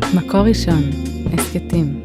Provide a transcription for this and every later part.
מקור ראשון, הסקטים.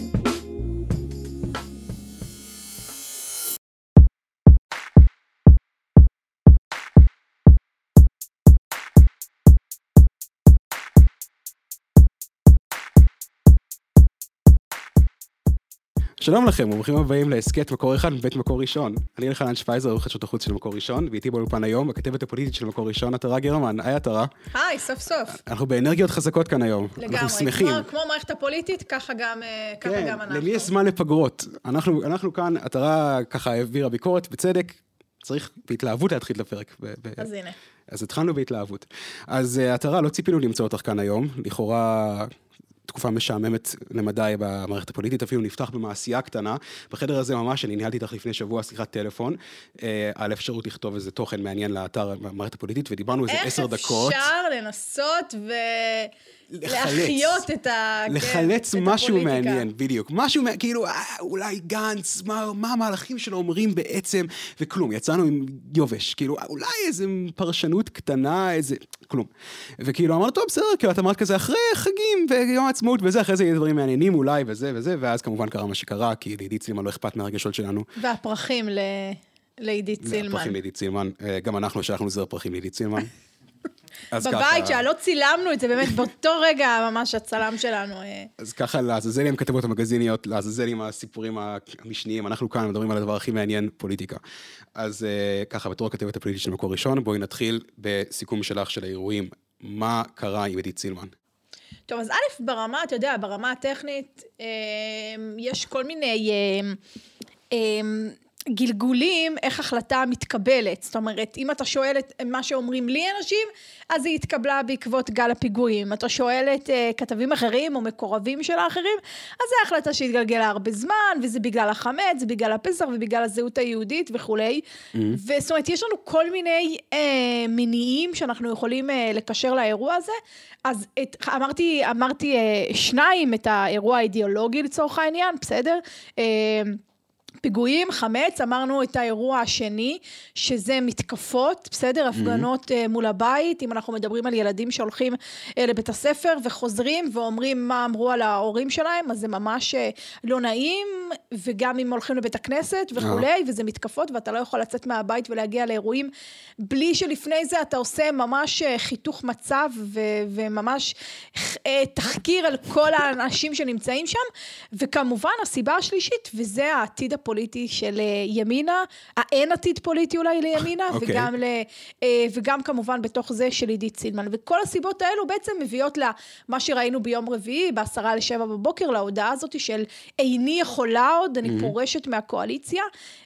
שלום לכם, וברוכים הבאים להסקט מקור אחד מבית מקור ראשון. אני אלחנן שפייזר, עורך חדשות החוץ של מקור ראשון, ואיתי באולפן היום, הכתבת הפוליטית של מקור ראשון, עטרה גרמן. היי עטרה. היי, סוף סוף. אנחנו באנרגיות חזקות כאן היום. לגמרי. אנחנו שמחים. כמו מערכת הפוליטית, ככה גם אנחנו. למי יש זמן לפגרות? אנחנו כאן, עטרה ככה העבירה ביקורת, בצדק, צריך בהתלהבות להתחיל לפרק. אז הנה. אז התחלנו בהתלהבות. אז עטרה, לא ציפינו למצוא אותך כאן היום, לכאורה תקופה משעממת למדי במערכת הפוליטית, אפילו נפתח במעשייה קטנה. בחדר הזה ממש, אני ניהלתי איתך לפני שבוע שיחת טלפון, על אפשרות לכתוב איזה תוכן מעניין לאתר במערכת הפוליטית, ודיברנו איזה 10 דקות. איך אפשר לנסות להחיות את לחלץ משהו מעניין, בדיוק. משהו, כאילו, אולי גנץ, מה המהלכים שלו אומרים בעצם, וכלום, יצאנו עם יובש, כאילו, אולי איזה פרשנות קטנה, איזה, כלום. וכאילו, אמרנו, טוב, בסדר, כאילו, את אמרת כזה, אחרי חגים ויום העצמאות וזה, אחרי זה יהיה דברים מעניינים אולי, וזה, ואז כמובן קרה מה שקרה, כי לעידית סילמן לא אכפת מהרגשות שלנו. והפרחים לעידית סילמן. הפרחים לעידית סילמן, גם אנחנו שלחנו זר פרחים לעידית סילמן. בבית שלא צילמנו את זה, באמת באותו רגע ממש הצלם שלנו. אז ככה, לעזאזל עם כתבות המגזיניות, לעזאזל עם הסיפורים המשניים, אנחנו כאן מדברים על הדבר הכי מעניין, פוליטיקה. אז ככה, בתור הכתבת הפוליטית של מקור ראשון, בואי נתחיל בסיכום שלך של האירועים. מה קרה עם עידית סילמן? טוב, אז א', ברמה, אתה יודע, ברמה הטכנית, יש כל מיני גלגולים, איך החלטה מתקבלת. זאת אומרת, אם אתה שואל את מה שאומרים לי אנשים, אז היא התקבלה בעקבות גל הפיגועים. אם אתה שואל את כתבים אחרים או מקורבים של האחרים, אז זה החלטה שהתגלגלה הרבה זמן, וזה בגלל החמץ, זה בגלל הפסח ובגלל הזהות היהודית וכולי. וזאת אומרת, יש לנו כל מיני מניעים שאנחנו יכולים לקשר לאירוע הזה. אז אמרתי שניים, את האירוע האידיאולוגי לצורך העניין, בסדר? פיגועים, חמץ, אמרנו את האירוע השני, שזה מתקפות, בסדר, הפגנות מול הבית, אם אנחנו מדברים על ילדים שהולכים לבית הספר וחוזרים ואומרים מה אמרו על ההורים שלהם, אז זה ממש לא נעים, וגם אם הולכים לבית הכנסת וכולי, וזה מתקפות, ואתה לא יכול לצאת מהבית ולהגיע לאירועים, בלי שלפני זה אתה עושה ממש חיתוך מצב, וממש תחקיר על כל האנשים שנמצאים שם, וכמובן הסיבה השלישית, וזה העתיד הפוליטי של ימינה, האין עתיד פוליטי אולי לימינה, וגם כמובן בתוך זה של עידית סילמן. וכל הסיבות האלו בעצם מביאות למה שראינו ביום רביעי, ב6:50 בבוקר, להודעה הזאת של איני יכולה עוד, אני פורשת מהקואליציה.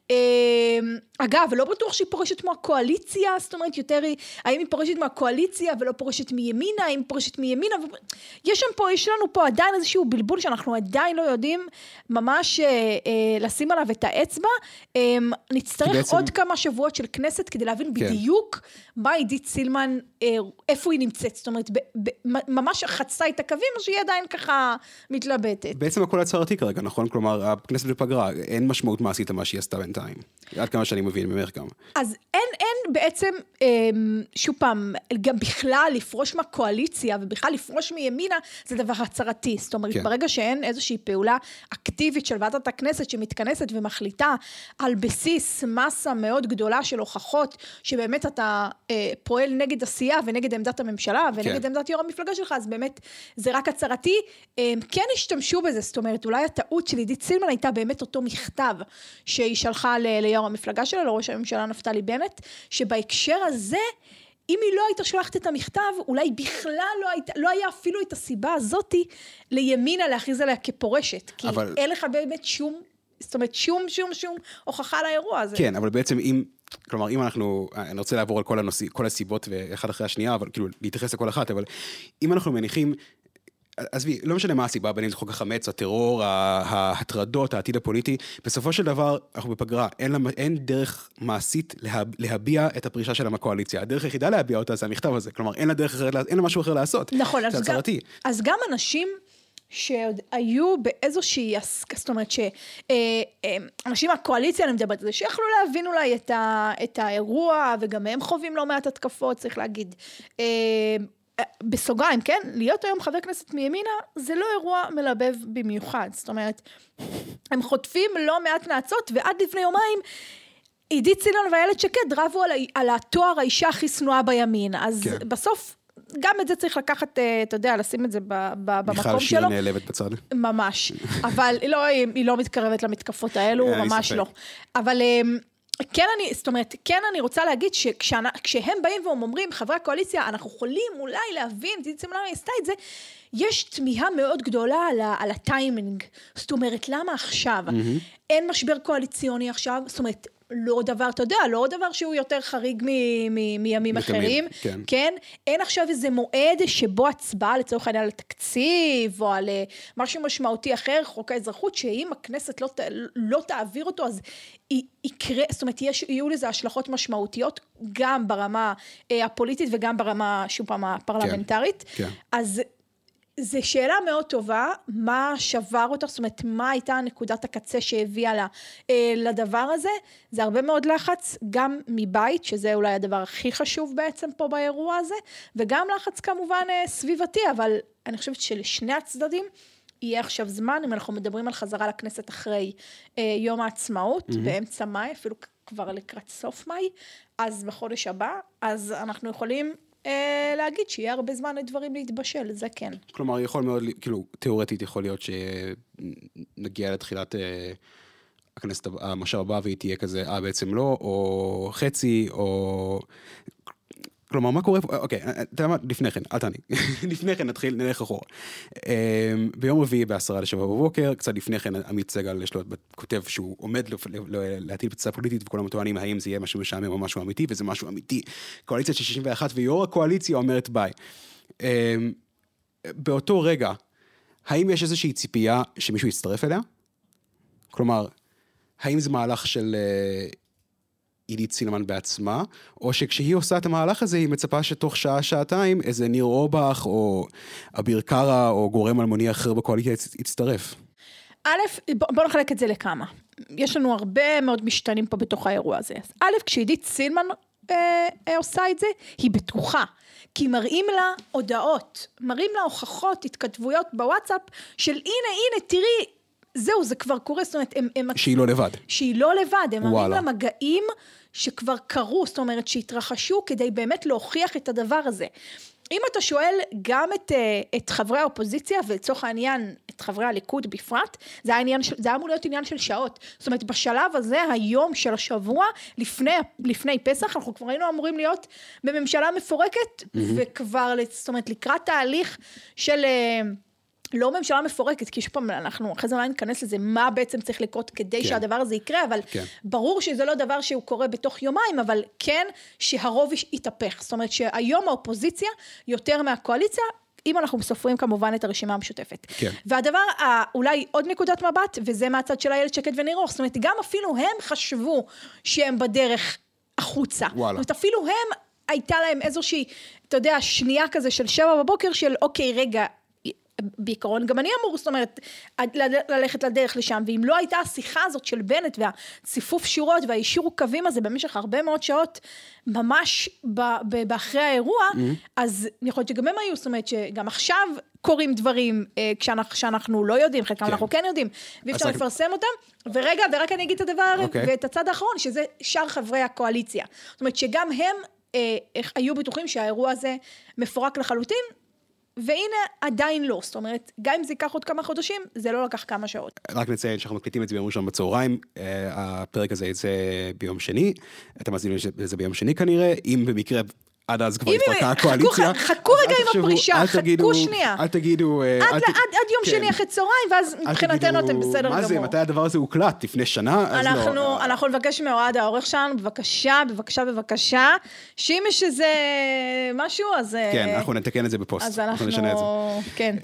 אגב, לא בטוח שהיא פורשת מהקואליציה, זאת אומרת יותר, האם היא פורשת מהקואליציה ולא פורשת מימינה, האם היא פורשת מימינה, יש לנו פה עדיין איזשהו בלבול שאנחנו עדיין לא יודעים ממש לשים עליו את האצבע, נצטרך עוד כמה שבועות של כנסת כדי להבין בדיוק מה עידית סילמן, איפה היא נמצאת, זאת אומרת, ממש חצה את הקווים, או שהיא עדיין ככה מתלבטת. בעצם הכל הצהרתי כרגע, נכון? כלומר, הכנסת בפגרה, אין משמעות מעשית למה שהיא עשתה בינתיים. עד כמה שאני מבין ממך גם. אז אין בעצם, שוב פעם, גם בכלל לפרוש מהקואליציה, ובכלל לפרוש מימינה, זה דבר הצהרתי. זאת אומרת, ברגע שאין איזושהי פעולה אקטיבית של ועדת הכנסת, שמתכנסת ומחליטה על בסיס מסה מאוד גדולה של הוכחות, שבאמת אתה פועל נגד עשייה, ונגד עמדת הממשלה, ונגד עמדת יו"ר המפלגה שלך, אז באמת זה רק הצהרתי. כן השתמשו בזה, זאת אומרת, אולי הטעות של עידית סילמן הייתה באמת אותו מכתב, שהיא שלחה ליו"ר המפלגה שלה, לראש הממשלה נפתלי בנט, שבהקשר הזה, אם היא לא הייתה שולחת את המכתב, אולי בכלל לא היה אפילו את הסיבה הזאת לימינה להכריז עליה כפורשת, כי אין לך באמת שום הוכחה לאירוע הזה. כן, אבל בעצם כלומר, אם אני רוצה לעבור על כל הסיבות ואחד אחרי השנייה, אבל כאילו להתייחס לכל אחת, אבל אם אנחנו מניחים, עזבי, לא משנה מה הסיבה, בין אם זה חוק החמץ, הטרור, ההטרדות, העתיד הפוליטי, בסופו של דבר, אנחנו בפגרה, אין דרך מעשית להביע את הפרישה שלה מהקואליציה. הדרך היחידה להביע אותה זה המכתב הזה, כלומר, אין לה משהו אחר לעשות. נכון, אז גם אנשים שעוד היו באיזושהי, זאת אומרת שאנשים מהקואליציה, אני מדברת על זה, שיכולו להבין אולי את האירוע, וגם הם חווים לא מעט התקפות, צריך להגיד, בסוגריים, כן? להיות היום חבר כנסת מימינה, זה לא אירוע מלבב במיוחד. זאת אומרת, הם חוטפים לא מעט נעצות, ועד לפני יומיים, עידית סילמן ואיילת שקד רבו על התואר האישה הכי שנואה בימין. אז בסוף, גם את זה צריך לקחת, אתה יודע, לשים את זה במקום שלו. מיכל שיר נעלבת בצד. ממש. אבל היא לא מתקרבת למתקפות האלו, ממש לא. אבל כן זאת אומרת, כן אני רוצה להגיד שכשהם באים ואומרים, חברי הקואליציה, אנחנו יכולים אולי להבין, עידית סילמן עשתה את זה, יש תמיהה מאוד גדולה על הטיימינג. זאת אומרת, למה עכשיו? אין משבר קואליציוני עכשיו, זאת אומרת, לא דבר, אתה יודע, לא דבר שהוא יותר חריג מימים אחרים, כן? אין עכשיו איזה מועד שבו הצבעה לצורך העניין על תקציב, או על משהו משמעותי אחר, חוק האזרחות, שאם הכנסת לא תעביר אותו, אז יקרה, זאת אומרת, יהיו לזה השלכות משמעותיות, גם ברמה הפוליטית, וגם ברמה, שוב פעם, הפרלמנטרית. אז זו שאלה מאוד טובה, מה שבר אותך, זאת אומרת, מה הייתה נקודת הקצה שהביאה לדבר הזה, זה הרבה מאוד לחץ, גם מבית, שזה אולי הדבר הכי חשוב בעצם פה באירוע הזה, וגם לחץ כמובן סביבתי, אבל אני חושבת שלשני הצדדים, יהיה עכשיו זמן, אם אנחנו מדברים על חזרה לכנסת אחרי יום העצמאות, באמצע מאי, אפילו כבר לקראת סוף מאי, אז בחודש הבא, אז אנחנו יכולים להגיד שיהיה הרבה זמן לדברים להתבשל, זה כן. כלומר, יכול מאוד, כאילו, תיאורטית יכול להיות שנגיע לתחילת הכנסת, המושב הבא, והיא תהיה כזה, בעצם לא, או חצי, או... כלומר, מה קורה פה? אוקיי, אתה יודע מה? לפני כן, אל תעני. לפני כן נתחיל, נלך אחורה. ביום רביעי ב10:45 בבוקר, קצת לפני כן עמית סגל יש לו כותב שהוא עומד להטיל פצצה פוליטית, וכולם טוענים האם זה יהיה משהו משעמם או משהו אמיתי, וזה משהו אמיתי. קואליציה של 61 ויו"ר הקואליציה אומרת ביי. באותו רגע, האם יש איזושהי ציפייה שמישהו יצטרף אליה? כלומר, האם זה מהלך של... עידית סילמן בעצמה, או שכשהיא עושה את המהלך הזה, היא מצפה שתוך שעה, שעתיים, איזה ניר אורבך, או אביר קארה, או גורם אלמוני אחר בקואליציה יצטרף. בוא נחלק את זה לכמה. יש לנו הרבה מאוד משתנים פה בתוך האירוע הזה. כשעידית סילמן עושה את זה, היא בטוחה. כי מראים לה הודעות, מראים לה הוכחות, התכתבויות בוואטסאפ, של הנה, תראי, זהו, זה כבר קורה, זאת אומרת, שהיא לא לבד. שהיא לא לבד, הם מראים לה מגעים שכבר קרו, זאת אומרת, שהתרחשו כדי באמת להוכיח את הדבר הזה. אם אתה שואל גם את חברי האופוזיציה, ולצורך העניין, את חברי הליכוד בפרט, זה היה אמור להיות עניין של שעות. זאת אומרת, בשלב הזה, היום של השבוע, לפני פסח, אנחנו כבר היינו אמורים להיות בממשלה מפורקת, וכבר, זאת אומרת, לקראת תהליך של... לא ממשלה מפורקת, כי שפעם אנחנו אחרי זה אולי ניכנס לזה, מה בעצם צריך לקרות כדי שהדבר הזה יקרה, אבל ברור שזה לא דבר שהוא קורה בתוך יומיים, אבל כן שהרוב יתהפך. זאת אומרת שהיום האופוזיציה יותר מהקואליציה, אם אנחנו סופרים כמובן את הרשימה המשותפת. והדבר, אולי עוד נקודת מבט, וזה מהצד של איילת שקד וניר אורבך, זאת אומרת, גם אפילו הם חשבו שהם בדרך החוצה. זאת אומרת, אפילו הם, הייתה להם איזושהי, אתה יודע, שנייה כזה של 7 בבוקר, של אוקיי, רגע, בעיקרון גם אני אמור, זאת אומרת, ללכת לדרך לשם, ואם לא הייתה השיחה הזאת של בנט, והציפוף שורות והאישור קווים הזה, במשך הרבה מאוד שעות, ממש באחרי האירוע, אז אני חושבת שגם הם היו, זאת אומרת, שגם עכשיו קוראים דברים, כשאנחנו לא יודעים, חלקם אנחנו כן יודעים, ואי אפשר לפרסם אותם, ורק אני אגיד את הדבר, ואת הצד האחרון, שזה שאר חברי הקואליציה. זאת אומרת, שגם הם היו בטוחים שהאירוע הזה מפורק לחלוטין, והנה עדיין לא, זאת אומרת, גם אם זה ייקח עוד כמה חודשים, זה לא לקח כמה שעות. רק נציין שאנחנו מקליטים את זה ביום ראשון בצהריים, הפרק הזה יצא ביום שני, אתם מאזינים לזה ביום שני כנראה, אם במקרה עד אז כבר התפרקה הקואליציה. חכו רגע עם הפרישה, חכו שנייה. אל תגידו... עד יום שני אחרי צהריים, ואז מבחינתנו אתם בסדר גמור. מה זה, מתי הדבר הזה הוקלט? לפני שנה? אנחנו נבקש מאוהד העורך שלנו, בבקשה, שאם יש איזה משהו, אז... כן, אנחנו נתקן את זה בפוסט. אז אנחנו נשנה את זה. כן.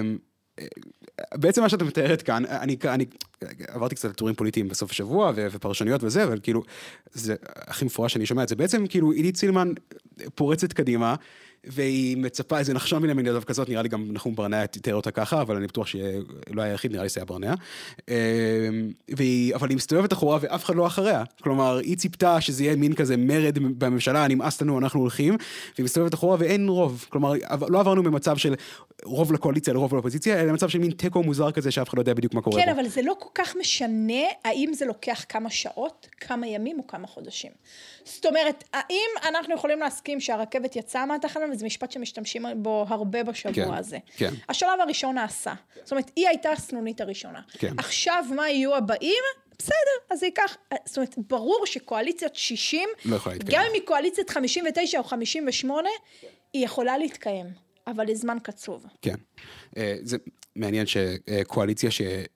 בעצם מה שאתה מתארת כאן, אני עברתי קצת לטורים פוליטיים בסוף השבוע, ופרשניות וזה, אבל כאילו, זה הכי מפורש שאני שומע את זה, בעצם כאילו עידית סילמן פורצת קדימה, והיא מצפה, איזה נחשון מן המין כזאת, נראה לי גם נחום ברנע תיאר אותה ככה, אבל אני בטוח שלא היה יחיד, נראה לי שהיה ברנע. אבל היא מסתובבת אחורה ואף אחד לא אחריה. כלומר, היא ציפתה שזה יהיה מין כזה מרד בממשלה, נמאס לנו, אנחנו הולכים, והיא מסתובבת אחורה ואין רוב. כלומר, לא עברנו ממצב של רוב לקואליציה לרוב לאופוזיציה, אלא מצב של מין טקו מוזר כזה שאף אחד לא יודע בדיוק מה קורה. כן, אבל זה לא כל כך משנה האם זה לוקח כמה שעות, כמה ימים או כמה חודשים. זאת אומרת, האם אנחנו יכולים להסכים שהרכבת יצאה מהתחנה, וזה משפט שמשתמשים בו הרבה בשבוע הזה. כן. השלב הראשון נעשה. זאת אומרת, היא הייתה הסנונית הראשונה. עכשיו מה יהיו הבאים? בסדר, אז זה ייקח, זאת אומרת, ברור שקואליציית 60, גם אם היא קואליציית 59 או 58, היא יכולה להתקיים, אבל לזמן קצוב. כן. זה מעניין שקואליציה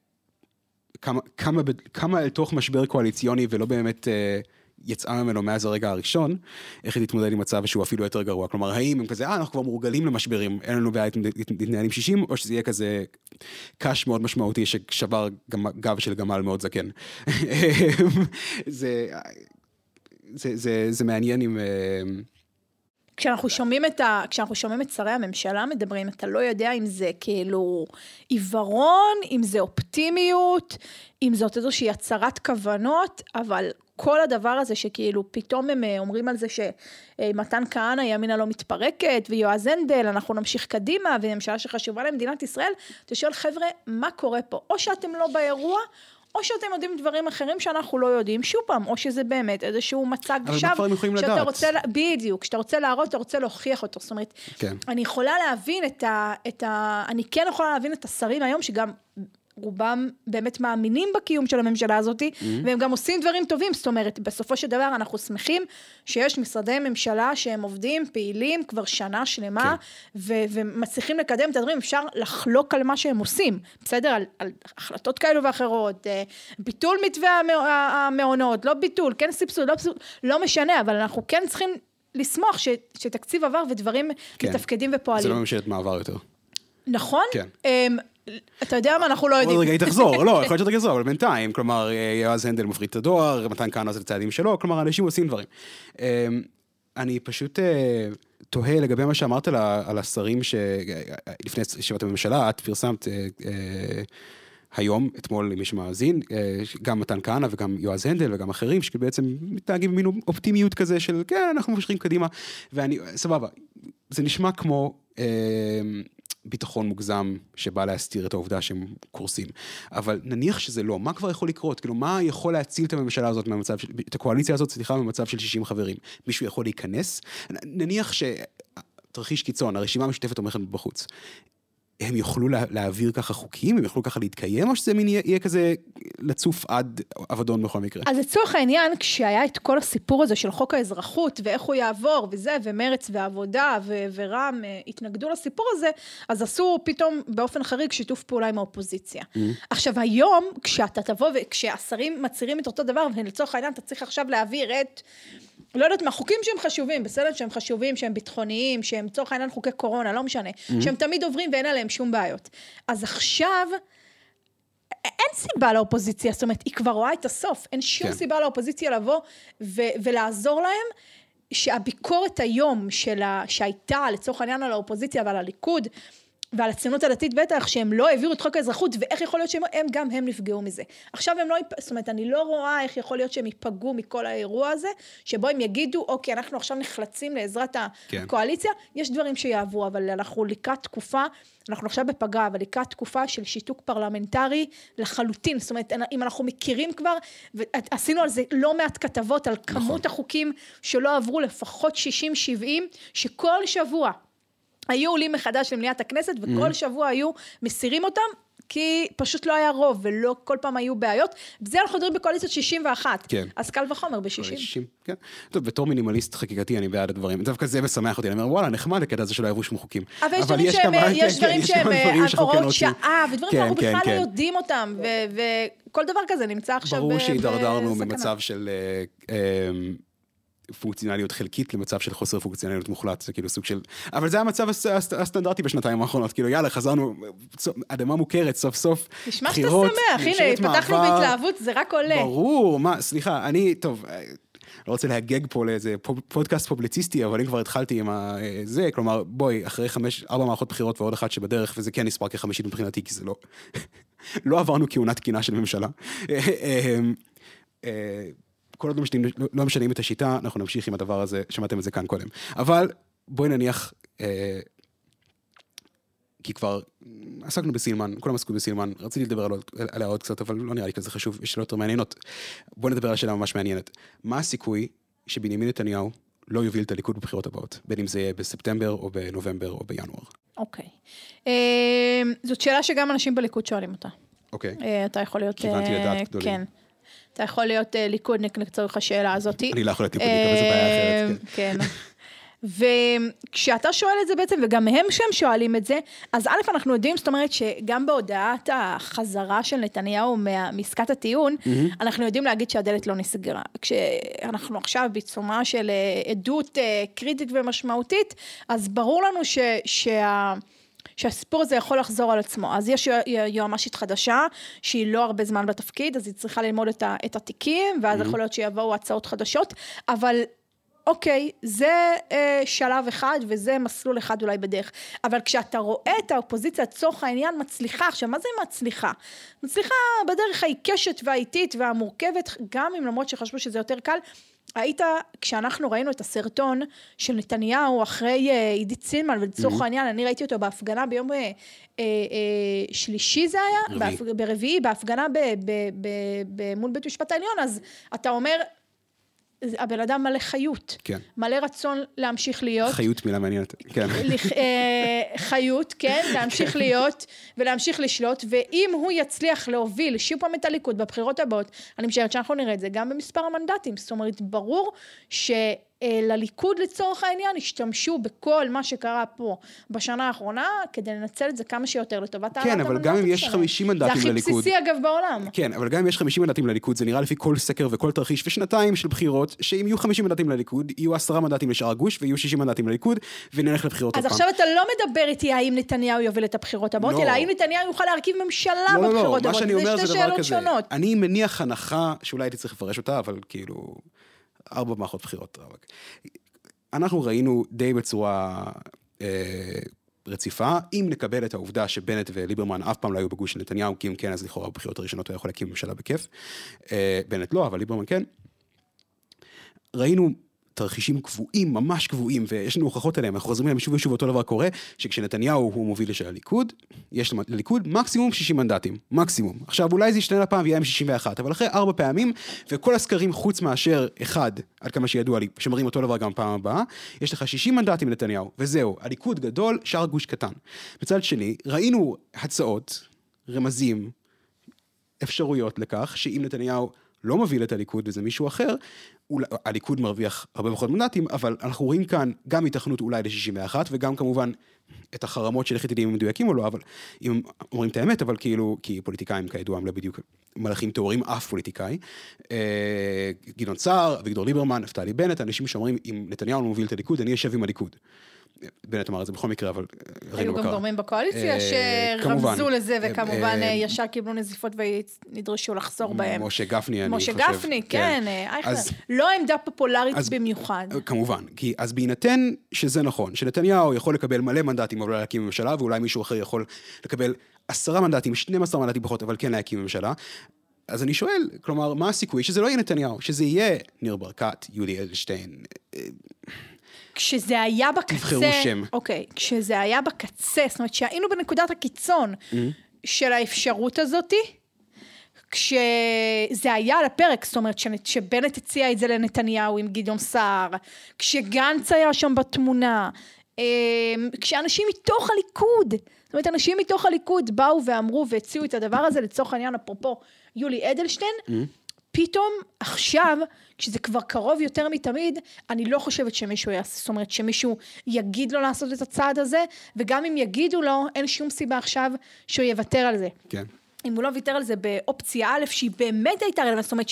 כמה אל תוך משבר קואליציוני ולא באמת יצאה ממנו מאז הרגע הראשון, איך היא תתמודד עם מצב שהוא אפילו יותר גרוע. כלומר, האם הם כזה, אנחנו כבר מורגלים למשברים, אין לנו בעיה להתנהל עם 60, או שזה יהיה כזה קש מאוד משמעותי ששבר גב של גמל מאוד זקן. זה מעניין עם... כשאנחנו שומעים את שרי הממשלה מדברים, אתה לא יודע אם זה כאילו עיוורון, אם זה אופטימיות, אם זאת איזושהי הצהרת כוונות, אבל כל הדבר הזה שכאילו פתאום הם אומרים על זה שמתן כהנא ימינה לא מתפרקת, ויועז הנדל, אנחנו נמשיך קדימה, וממשלה שחשובה למדינת ישראל, אתה שואל חבר'ה, מה קורה פה? או שאתם לא באירוע, או שאתם יודעים דברים אחרים שאנחנו לא יודעים, שוב פעם, או שזה באמת איזשהו מצג שווא, שאתה רוצה, בדיוק, כשאתה רוצה להראות, אתה רוצה להוכיח אותו, זאת אומרת, אני יכולה להבין אני כן יכולה להבין את השרים היום, שגם רובם באמת מאמינים בקיום של הממשלה הזאת, והם גם עושים דברים טובים, זאת אומרת, בסופו של דבר אנחנו שמחים שיש משרדי ממשלה שהם עובדים, פעילים, כבר שנה שלמה, ומצליחים לקדם את הדברים, אפשר לחלוק על מה שהם עושים, בסדר? על החלטות כאלו ואחרות, ביטול מתווה המעונות, לא ביטול, כן סבסוד, לא משנה, אבל אנחנו כן צריכים לשמוח שתקציב עבר ודברים מתפקדים ופועלים. זה לא ממשלת מעבר יותר. נכון? כן. אתה יודע מה, אנחנו לא יודעים. רגע, היא תחזור, לא, יכול להיות שאתה תחזור, אבל בינתיים, כלומר, יועז הנדל מפריד את הדואר, מתן כהנא זה לצעדים שלו, כלומר, אנשים עושים דברים. אני פשוט תוהה לגבי מה שאמרת על השרים שלפני ישיבת הממשלה, את פרסמת היום, אתמול למי שמאזין, גם מתן כהנא וגם יועז הנדל וגם אחרים, שבעצם מתנהגים במין אופטימיות כזה של, כן, אנחנו ממשיכים קדימה, ואני, סבבה, זה נשמע כמו ביטחון מוגזם שבא להסתיר את העובדה שהם קורסים. אבל נניח שזה לא, מה כבר יכול לקרות? כאילו, מה יכול להציל את הממשלה הזאת מהמצב, את הקואליציה הזאת, סליחה, במצב של 60 חברים? מישהו יכול להיכנס? נניח תרחיש קיצון, הרשימה המשותפת תומכת בחוץ. הם יוכלו להעביר ככה חוקים? הם יוכלו ככה להתקיים? או שזה מין יהיה כזה לצוף עד אבדון בכל מקרה? אז לצורך העניין, כשהיה את כל הסיפור הזה של חוק האזרחות, ואיך הוא יעבור, וזה, ומרץ והעבודה, ורם התנגדו לסיפור הזה, אז עשו פתאום באופן חריג שיתוף פעולה עם האופוזיציה. עכשיו, היום, כשאתה תבוא, וכשהשרים מצהירים את אותו דבר, ולצורך העניין, אתה צריך עכשיו להעביר את לא יודעת מה, חוקים שהם חשובים, בסדר שהם חשובים, שהם ביטחוניים, שהם צורך העניין חוקי קורונה, לא משנה, שהם תמיד עוברים ואין עליהם שום בעיות. אז עכשיו, אין סיבה לאופוזיציה, זאת אומרת, היא כבר רואה את הסוף, אין שום סיבה לאופוזיציה לבוא ולעזור להם, שהביקורת היום שהייתה לצורך העניין על האופוזיציה ועל הליכוד, ועל הציונות הדתית בטח, שהם לא העבירו את חוק האזרחות, ואיך יכול להיות שהם גם הם נפגעו מזה. עכשיו הם לא, זאת אומרת, אני לא רואה איך יכול להיות שהם ייפגעו מכל האירוע הזה, שבו הם יגידו, אוקיי, אנחנו עכשיו נחלצים לעזרת הקואליציה, יש דברים שיעברו, אבל אנחנו לקראת תקופה, אנחנו עכשיו בפגרה, אבל לקראת תקופה של שיתוק פרלמנטרי לחלוטין, זאת אומרת, אם אנחנו מכירים כבר, ועשינו על זה לא מעט כתבות, על כמות החוקים שלא עברו לפחות 60-70, שכל שבוע, היו עולים מחדש למליאת הכנסת, וכל שבוע היו מסירים אותם, כי פשוט לא היה רוב, ולא כל פעם היו בעיות. בזה אנחנו מדברים בקואליציית 61. כן. אז קל וחומר ב-60. כן. טוב, בתור מינימליסט חקיקתי, אני בעד הדברים. דווקא זה משמח אותי. אני אומר, וואלה, נחמד לקטע הזה שלא יעברו שום חוקים. אבל יש דברים שהם הוראות שעה, ודברים שאנחנו בכלל לא יודעים אותם, וכל דבר כזה נמצא עכשיו ברור שהתדרדרנו ממצב של פונקציונליות חלקית למצב של חוסר פונקציונליות מוחלט, זה כאילו סוג של, אבל זה המצב הסטנדרטי בשנתיים האחרונות, כאילו יאללה, חזרנו, אדמה מוכרת, סוף סוף, בחירות, נשמע שאתה שמח, הנה, פתחנו בהתלהבות, זה רק עולה. ברור, סליחה, טוב, לא רוצה להגג פה לאיזה פודקאסט פובליציסטי, אבל אם כבר התחלתי עם זה, כלומר, בואי, אחרי 4 מערכות בחירות ועוד אחת שבדרך, וזה כן נספר כחמישית מבחינתי, כי זה לא עברנו כהונה תקינה של ממשלה. כל עוד לא משנים את השיטה, אנחנו נמשיך עם הדבר הזה, שמעתם את זה כאן קודם. אבל בואי נניח, כי כבר עסקנו בסילמן, כולם עסקו בסילמן, רציתי לדבר עליה עוד קצת, אבל לא נראה לי כזה חשוב, יש שאלות יותר מעניינות. בואי נדבר על שאלה ממש מעניינת. מה הסיכוי שבנימין נתניהו לא יוביל את הליכוד בבחירות הבאות, בין אם זה יהיה בספטמבר או בנובמבר או בינואר? אוקיי. זאת שאלה שגם אנשים בליכוד שואלים אותה. אוקיי. אתה יכול להיות... כיוונתי לדעת גדולים. כן. אתה יכול להיות ליכודניק לצורך השאלה הזאת. אני לא יכול להיות ליכודניק, אבל זו בעיה אחרת. כן. וכשאתה שואל את זה בעצם, וגם הם שהם שואלים את זה, אז א', אנחנו יודעים, זאת אומרת שגם בהודעת החזרה של נתניהו מעסקת הטיעון, אנחנו יודעים להגיד שהדלת לא נסגרה. כשאנחנו עכשיו בעיצומה של עדות קריטית ומשמעותית, אז ברור לנו שהסיפור הזה יכול לחזור על עצמו. אז יש יועמ"שית חדשה, שהיא לא הרבה זמן בתפקיד, אז היא צריכה ללמוד את התיקים, ואז יכול להיות שיבואו הצעות חדשות, אבל אוקיי, זה שלב אחד, וזה מסלול אחד אולי בדרך. אבל כשאתה רואה את האופוזיציה, צורך העניין מצליחה, עכשיו, מה זה מצליחה? מצליחה בדרך העיקשת והאיטית והמורכבת, גם אם למרות שחשבו שזה יותר קל, היית, כשאנחנו ראינו את הסרטון של נתניהו אחרי עידית סילמן, ולצורך העניין, אני ראיתי אותו בהפגנה ביום שלישי זה היה, ברביעי, בהפגנה מול בית משפט העליון, אז אתה אומר, הבן אדם מלא חיות, כן. מלא רצון להמשיך להיות. חיות מילה מעניינת, כן. חיות, כן, להמשיך להיות ולהמשיך לשלוט, ואם הוא יצליח להוביל שוב פעם את הליכוד בבחירות הבאות, אני משערת שאנחנו נראה את זה גם במספר המנדטים, זאת אומרת, ברור לליכוד לצורך העניין, השתמשו בכל מה שקרה פה בשנה האחרונה, כדי לנצל את זה כמה שיותר לטובת העלת המנדטים. כן, אבל גם אם יש 50 מנדטים לליכוד. זה הכי בסיסי אגב בעולם. כן, אבל גם אם יש 50 מנדטים לליכוד, זה נראה לפי כל סקר וכל תרחיש ושנתיים של בחירות, שאם יהיו 50 מנדטים לליכוד, יהיו 10 מנדטים לשאר הגוש, ויהיו 60 מנדטים לליכוד, ונלך לבחירות עוד פעם. אז עכשיו אתה לא מדבר איתי האם נתניהו יוביל את הבחירות הבאות, אלא האם נתניהו יוכל להרכיב ממשלה בבחירות הבאות. זה שתי שאלות שונות. אני מניח הנחה שאולי הייתי צריך לפרש אותה, אבל כאילו 4 מערכות בחירות. אנחנו ראינו די בצורה רציפה, אם נקבל את העובדה שבנט וליברמן אף פעם לא היו בגוש של נתניהו, כי אם כן, אז לכאורה בבחירות הראשונות הוא יכול להקים ממשלה בכיף. בנט לא, אבל ליברמן כן. ראינו תרחישים קבועים, ממש קבועים, ויש לנו הוכחות עליהם, אנחנו חוזרים להם שוב ושוב, אותו דבר קורה, שכשנתניהו הוא מוביל של הליכוד, יש לליכוד מקסימום 60 מנדטים, מקסימום. עכשיו, אולי זה ישתנה לפעם ויהיה עם 61, אבל אחרי 4 פעמים, וכל הסקרים חוץ מאשר אחד, עד כמה שידוע לי, שמראים אותו דבר גם פעם הבאה, יש לך 60 מנדטים לנתניהו, וזהו, הליכוד גדול, שאר גוש קטן. מצד שני, ראינו הצעות, רמזים, אפשרויות לכך, שאם נתניהו לא מוביל את הליכוד וזה מישהו אחר, הליכוד מרוויח הרבה פחות מנדטים, אבל אנחנו רואים כאן גם התכנות אולי ל-61, וגם כמובן את החרמות של איך תדעים אם מדויקים או לא, אבל אם אומרים את האמת, אבל כאילו, כי פוליטיקאים כידוע הם לא בדיוק מלאכים תיאורים, אף פוליטיקאי, גדעון סער, אביגדור ליברמן, נפתלי בנט, אנשים שאומרים, אם נתניהו לא מוביל את הליכוד, אני אשב עם הליכוד. בנט אמר את זה בכל מקרה, אבל היו גם גורמים בקואליציה שרמזו לזה, וכמובן ישר קיבלו נזיפות ונדרשו לחזור בהם. משה גפני, אני חושב. משה גפני, כן, לא עמדה פופולרית במיוחד. כמובן, כי אז בהינתן שזה נכון, שנתניהו יכול לקבל מלא מנדטים, אבל לא להקים ממשלה, ואולי מישהו אחר יכול לקבל 10 מנדטים, 12 מנדטים פחות, אבל כן להקים ממשלה, אז אני שואל, כלומר, מה הסיכוי שזה לא יהיה נתניהו, שזה יהיה ניר ברקת, יולי אדלשטיין, כשזה היה בקצה, אוקיי, כשזה היה בקצה, זאת אומרת שהיינו בנקודת הקיצון של האפשרות הזאת, כשזה היה על הפרק, זאת אומרת שבנט הציע את זה לנתניהו עם גדעון סער, כשגנץ היה שם בתמונה, כשאנשים מתוך הליכוד, זאת אומרת אנשים מתוך הליכוד באו ואמרו והציעו את הדבר הזה לצורך העניין, אפרופו יולי אדלשטיין, פתאום עכשיו, כשזה כבר קרוב יותר מתמיד, אני לא חושבת שמישהו יעשה, זאת אומרת שמישהו יגיד לו לעשות את הצעד הזה, וגם אם יגידו לו, אין שום סיבה עכשיו שהוא יוותר על זה. כן. אם הוא לא ויתר על זה באופציה א', שהיא באמת הייתה רלוונטית, זאת אומרת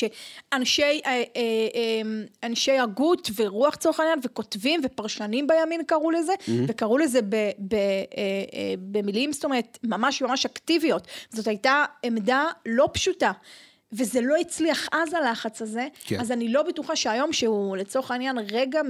שאנשי הגות ורוח צורך העניין, וכותבים ופרשנים בימין קראו לזה, וקראו לזה במילים, זאת אומרת, ממש ממש אקטיביות. זאת הייתה עמדה לא פשוטה. וזה לא הצליח אז הלחץ הזה, כן. אז אני לא בטוחה שהיום שהוא לצורך העניין רגע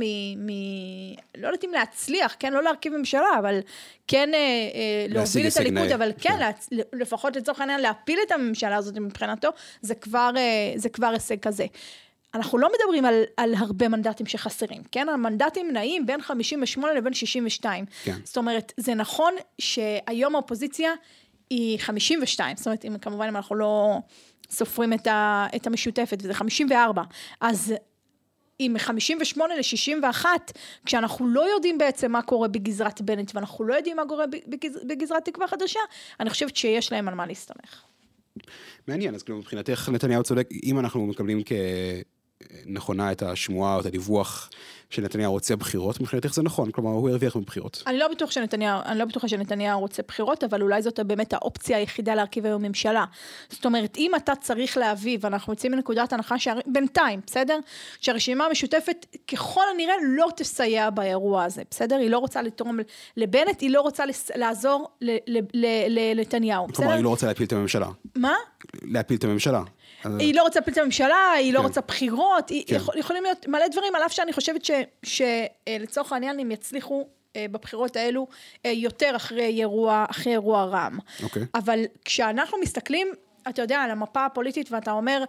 לא יודעת אם להצליח, כן, לא להרכיב ממשלה, אבל כן להוביל את הליכוד, אבל כן, לפחות לצורך העניין להפיל את הממשלה הזאת מבחינתו, זה כבר הישג כזה. אנחנו לא מדברים על הרבה מנדטים שחסרים, כן? המנדטים נעים בין 58 לבין 62. כן. זאת אומרת, זה נכון שהיום האופוזיציה היא 52, זאת אומרת, כמובן אם אנחנו לא סופרים את המשותפת, וזה 54, אז עם 58 ל-61, כשאנחנו לא יודעים בעצם מה קורה בגזרת בנט, ואנחנו לא יודעים מה קורה בגזרת תקווה חדשה, אני חושבת שיש להם על מה להסתמך. מעניין, אז כאילו מבחינתך נתניהו צודק, אם אנחנו מקבלים כנכונה את השמועה או את הדיווח שנתניהו רוצה בחירות, מבחינתך זה נכון, כלומר הוא הרוויח מבחירות. אני לא בטוחה שנתניהו רוצה בחירות, אבל אולי זאת באמת האופציה היחידה להרכיב היום ממשלה. זאת אומרת, אם אתה צריך להביא, ואנחנו יוצאים מנקודת הנחה בינתיים, בסדר? שהרשימה המשותפת ככל הנראה לא תסייע באירוע הזה, בסדר? היא לא רוצה לתרום לבנט, היא לא רוצה לעזור לנתניהו, בסדר? כלומר, היא לא רוצה להפיל את הממשלה. מה? להפיל את הממשלה. היא לא רוצה להפיל את הממשלה, היא לא רוצה בחירות, יכולים להיות מלא דברים, על אף שאני חושבת שלצורך העניין הם יצליחו בבחירות האלו יותר אחרי אירוע רם. אבל כשאנחנו מסתכלים, אתה יודע, על המפה הפוליטית, ואתה אומר,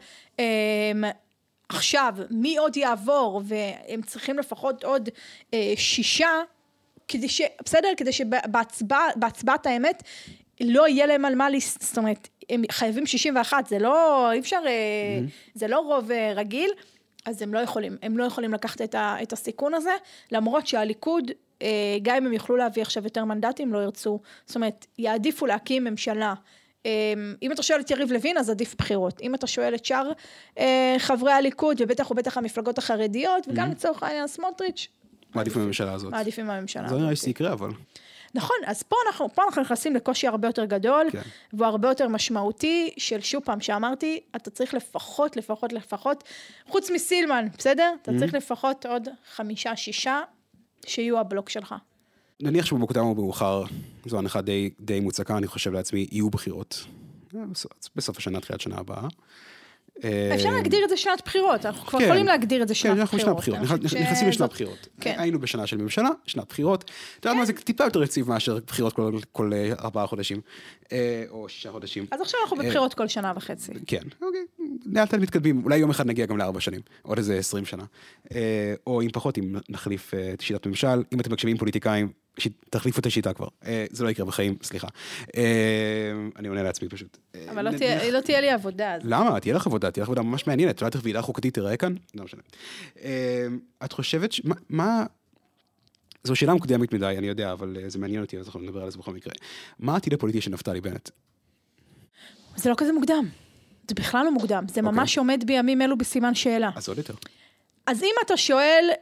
עכשיו, מי עוד יעבור, והם צריכים לפחות עוד 6, כדי שבהצבעת האמת, לא יהיה להם על מה, זאת אומרת, הם חייבים 61, זה לא, אי אפשר, זה לא רוב רגיל, אז הם לא יכולים לקחת את הסיכון הזה, למרות שהליכוד, גם אם הם יוכלו להביא עכשיו יותר מנדטים, לא ירצו, זאת אומרת, יעדיפו להקים ממשלה. אם אתה שואל את יריב לוין, אז עדיף בחירות. אם אתה שואל את שאר חברי הליכוד, ובטח המפלגות החרדיות, וגם לצורך העניין סמוטריץ', מעדיפים בממשלה הזאת. מעדיפים בממשלה הזאת. זה נראה שזה יקרה, אבל. נכון, אז פה אנחנו נכנסים לקושי הרבה יותר גדול, והוא הרבה יותר משמעותי, של שוב פעם שאמרתי, אתה צריך לפחות, חוץ מסילמן, בסדר? אתה צריך לפחות עוד 5-6 שיהיו הבלוק שלך. נניח שבמוקדם או במאוחר, זו הנחה די מוצקה, אני חושב לעצמי, יהיו בחירות. בסוף השנה, תחילת שנה הבאה. אפשר להגדיר את זה שנת בחירות, אנחנו כבר יכולים להגדיר את זה שנת בחירות. נכנסים לשנת בחירות. היינו בשנה של ממשלה, שנת בחירות. אתה יודע מה, זה טיפה יותר יציב מאשר בחירות כל 4 חודשים, או 6 חודשים. אז עכשיו אנחנו בבחירות כל שנה וחצי. כן, אוקיי. לאט מתקדמים, אולי יום אחד נגיע גם ל4 שנים, עוד איזה 20 שנה. או אם פחות, אם נחליף את שיטת ממשל, אם אתם מקשיבים פוליטיקאים, תחליפו את השיטה כבר. זה לא יקרה בחיים, סליחה. אני עונה לעצמי פשוט. אבל לא תהיה לי עבודה. למה? תהיה לך עבודה ממש מעניינת. אולי ועידה חוקתית תראה כאן? לא משנה. את חושבת, מה... זו שאלה מוקדמת מדי, אני יודע, אבל זה מעניין אותי, אז אנחנו נדבר על זה בכל מקרה. מה העתיד הפוליטי של נפתלי בנט? זה לא כזה מוקדם. זה בכלל לא מוקדם. זה ממש עומד בימים אלו בסימן שאלה. אז עוד יותר. אז אם אתה שואל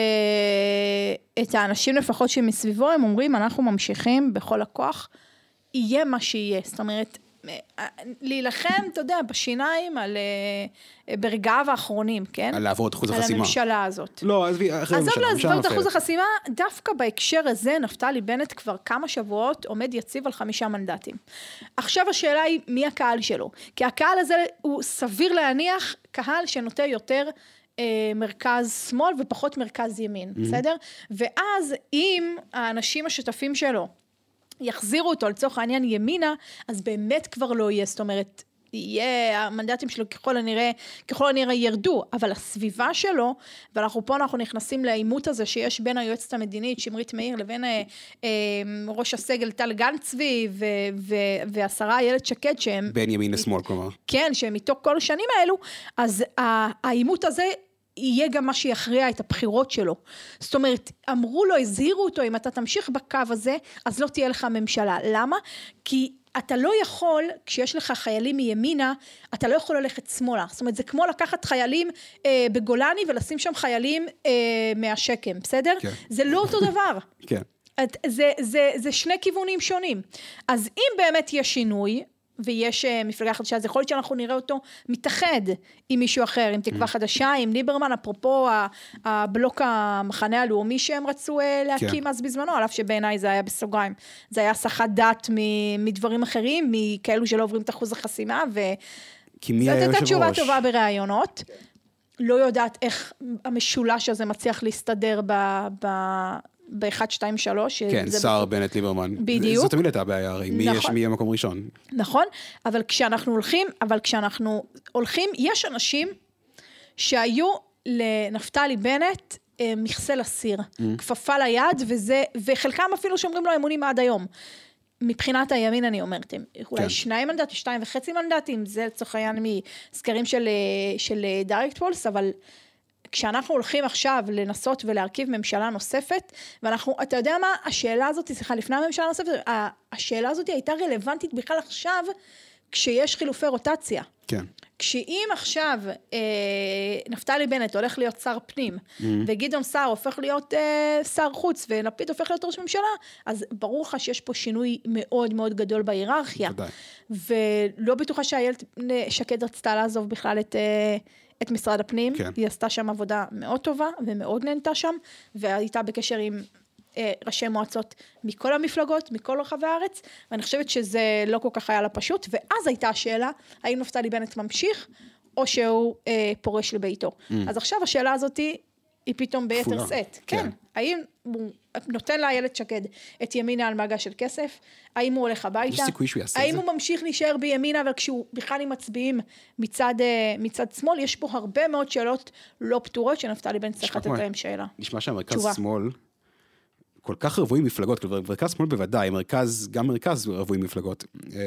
את האנשים לפחות שמסביבו, הם אומרים, אנחנו ממשיכים בכל הכוח, יהיה מה שיהיה. זאת אומרת, להילחם, אתה יודע, בשיניים ברגעיו האחרונים, כן? על לעבור את אחוז החסימה. על הממשלה הזאת. לא, עזבי, אחרי הממשלה. לעבור את אחוז החסימה, דווקא בהקשר הזה, נפתלי בנט כבר כמה שבועות עומד יציב על 5 מנדטים. עכשיו השאלה היא, מי הקהל שלו? כי הקהל הזה הוא סביר להניח קהל שנוטה יותר מרכז שמאל ופחות מרכז ימין, בסדר? ואז אם האנשים השותפים שלו יחזירו אותו לצורך העניין ימינה, אז באמת כבר לא יהיה, זאת אומרת, המנדטים שלו ככל הנראה ירדו, אבל הסביבה שלו, ואנחנו נכנסים לעימות הזה שיש בין היועצת המדינית שמרית מאיר לבין ראש הסגל טל גן-צבי והשרה איילת שקד שהם... בין ימין לשמאל כלומר. כן, שהם איתו כל השנים האלו, אז העימות הזה יהיה גם מה שיכריע את הבחירות שלו. זאת אומרת, אמרו לו, הזהירו אותו, אם אתה תמשיך בקו הזה, אז לא תהיה לך ממשלה. למה? כי אתה לא יכול, כשיש לך חיילים מימינה, אתה לא יכול ללכת שמאלה. זאת אומרת, זה כמו לקחת חיילים בגולני, ולשים שם חיילים מהשקם, בסדר? כן. זה לא אותו דבר. כן. זה שני כיוונים שונים. אז אם באמת יש שינוי, ויש מפלגה חדשה, אז יכול להיות שאנחנו נראה אותו מתאחד עם מישהו אחר, עם תקווה חדשה, עם ליברמן, אפרופו הבלוק המחנה הלאומי שהם רצו להקים אז בזמנו, על אף שבעיניי זה היה בסוגריים, זה היה סחת דת מדברים אחרים, מכאלו שלא עוברים את אחוז החסימה, כי מי היה יושב ראש? זאת הייתה תשובה טובה בראיונות. לא יודעת איך המשולש הזה מצליח להסתדר ב-1, 2, 3. כן, שר, בנט, ליברמן. בדיוק. זאת תמיד הייתה הבעיה, הרי מי יהיה מקום ראשון. נכון, אבל כשאנחנו הולכים, יש אנשים שהיו לנפתלי בנט מכסה לסיר, כפפה ליד, וחלקם אפילו שאומרים לו אמונים עד היום. מבחינת הימין אני אומרת, אולי 2 מנדטים, 2.5 מנדטים, זה לצורך העניין מסקרים של דיירקט פולס, אבל כשאנחנו הולכים עכשיו לנסות ולהרכיב ממשלה נוספת, אתה יודע מה, השאלה הזאת, לפני הממשלה הנוספת, השאלה הזאת הייתה רלוונטית בכלל עכשיו, כשיש חילופי רוטציה. כן. כשאם עכשיו נפתלי בנט הולך להיות שר פנים, וגדעון סער הופך להיות שר חוץ, ולפיד הופך להיות ראש ממשלה, אז ברור לך שיש פה שינוי מאוד מאוד גדול בהיררכיה. ולא בטוחה שאיילת שקד רצתה לעזוב בכלל את משרד הפנים. כן. היא עשתה שם עבודה מאוד טובה, ומאוד נהנתה שם, והייתה בקשר עם ראשי מועצות מכל המפלגות, מכל רחבי הארץ, ואני חושבת שזה לא כל כך היה לה פשוט, ואז הייתה השאלה, האם נפתלי בנט ממשיך, או שהוא פורש לביתו. אז עכשיו השאלה הזאת היא פתאום ביתר סט. כן. האם הוא נותן לה איילת שקד את ימינה על מגש של כסף, האם הוא הולך הביתה, האם הוא ממשיך להישאר בימינה, אבל כשהוא בכלל מצביעים מצד שמאל, יש פה הרבה מאוד שאלות לא פתורות, שנפתלי בנט צריך לתת להם שאלה. נשמע שהמרכז שמאל, כל כך רבוי מפלגות, מרכז שמאל בוודאי, גם מרכז רבוי מפלגות.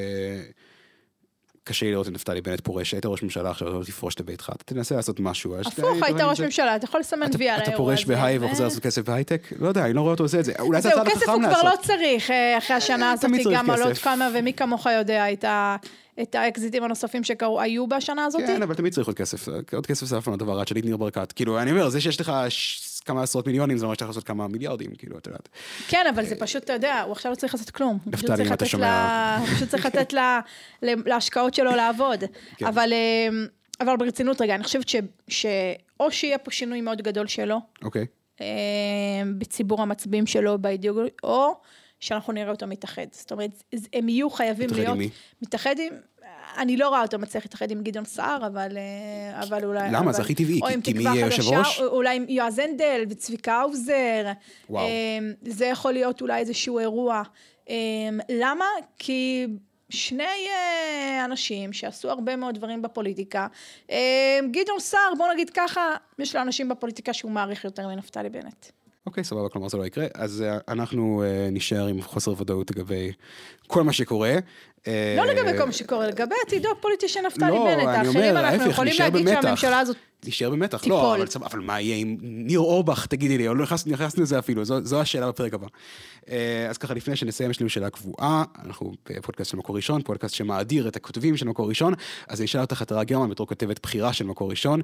קשה לראות את נפתלי בנט פורש, היית ראש ממשלה עכשיו, לא תפרוש לביתך, אתה תנסה לעשות משהו. הפוך, היית ראש ממשלה, אתה יכול לסמן וי על האירוע הזה. אתה פורש בהיי וחוזר לעשות כסף בהייטק? לא יודע, אני לא רואה אותו עושה את זה. אולי זה הצד החכם לעשות. כסף הוא כבר לא צריך, אחרי השנה הזאת, גם על עוד כמה, ומי כמוך יודע את האקזיטים הנוספים שקרו, היו בשנה הזאת? כן, אבל תמיד צריך עוד כסף. עוד כסף זה אף פעם הדבר, עד שליט ניר ברקת. כאילו, אני אומר, זה שיש לך כמה עשרות מיליונים, זה אומר שצריך לעשות כמה מיליארדים, כאילו, אתה יודעת. כן, אבל זה פשוט, אתה יודע, הוא עכשיו לא צריך לעשות כלום. הוא פשוט צריך לתת להשקעות שלו לעבוד. אבל ברצינות רגע, אני חושבת שאו שיהיה פה שינוי מאוד גדול שלו, בציבור המצביעים שלו, באידיאולוגיה, או שאנחנו נראה אותו מתאחד. זאת אומרת, הם יהיו חייבים להיות מתאחדים. אני לא רואה אותו מצליח להתאחד עם גדעון סער, אבל אולי... למה? זה הכי טבעי, כי מי יהיה יושב ראש? אולי עם יועז הנדל וצביקה האוזר. זה יכול להיות אולי איזשהו אירוע. למה? כי שני אנשים שעשו הרבה מאוד דברים בפוליטיקה, גדעון סער, בוא נגיד ככה, יש לאנשים בפוליטיקה שהוא מעריך יותר מנפתלי בנט. אוקיי, סבבה, כלומר זה לא יקרה. אז אנחנו נשאר עם חוסר ודאות לגבי כל מה שקורה. לא לגבי כל מה שקורה, לגבי עתידו הפוליטי של נפתלי בנט. האחרים אנחנו יכולים להגיד שהממשלה הזאת נשאר במתח. לא, אבל מה יהיה עם ניר אורבך, תגידי לי, לא נכנסנו לזה אפילו, זו השאלה בפרק הבא. אז ככה, לפני שנסיים, יש לנו שאלה קבועה, אנחנו בפודקאסט של מקור ראשון, פודקאסט שמאדיר את הכותבים של מקור ראשון, אז אני אשאל אותך חתרה גרמן, בתור כתבת בחירה של מקור ראשון,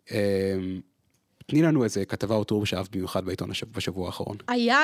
תני לנו איזה כתבה או טור שאהבת במיוחד בעיתון בשבוע האחרון. היה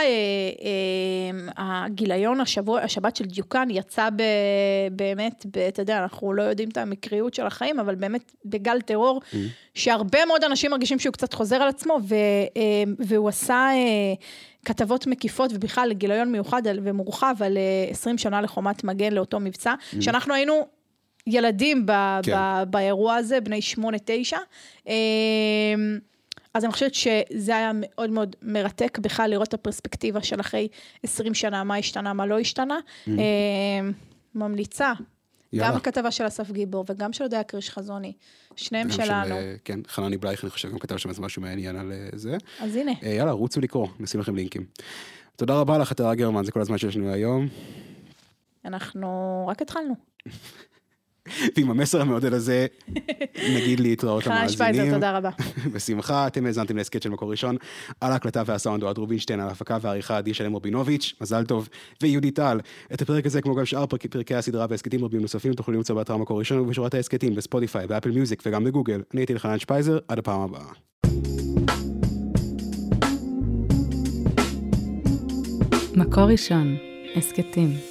הגיליון השבת של דיוקן, יצא באמת, אתה יודע, אנחנו לא יודעים את המקריות של החיים, אבל באמת בגל טרור, שהרבה מאוד אנשים מרגישים שהוא קצת חוזר על עצמו, והוא עשה כתבות מקיפות, ובכלל גיליון מיוחד ומורחב על 20 שנה לחומת מגן לאותו מבצע, שאנחנו היינו ילדים באירוע הזה, בני 8-9, אז אני חושבת שזה היה מאוד מאוד מרתק בכלל לראות את הפרספקטיבה של אחרי 20 שנה, מה השתנה, מה לא השתנה. ממליצה, גם הכתבה של אסף גיבור וגם של הודיה קריש חזוני, שניהם שלנו. כן, חנני בלייך, אני חושב, גם כתב שם משהו מעניין על זה. אז הנה. יאללה, רוצו לקרוא, נשים לכם לינקים. תודה רבה לך, חתרה גרמן, זה כל הזמן שיש לנו היום. אנחנו רק התחלנו. ועם המסר המעודד הזה, נגיד להתראות למאזינים. חנן שפייזר, תודה רבה. בשמחה, אתם האזנתם להסכת של מקור ראשון, על ההקלטה והסאונד אוהד רובינשטיין, על ההפקה והעריכה עדי שלם רבינוביץ', מזל טוב, ויהודי טל. את הפרק הזה, כמו גם שאר פרקי הסדרה והסכתים רבים נוספים, תוכלו למצוא באתר מקור ראשון ובשורת ההסכתים, בספוטיפיי, באפל מיוזיק וגם בגוגל. אני הייתי חנן שפייזר, עד הפעם הבאה. מקור ראשון, הסכתים.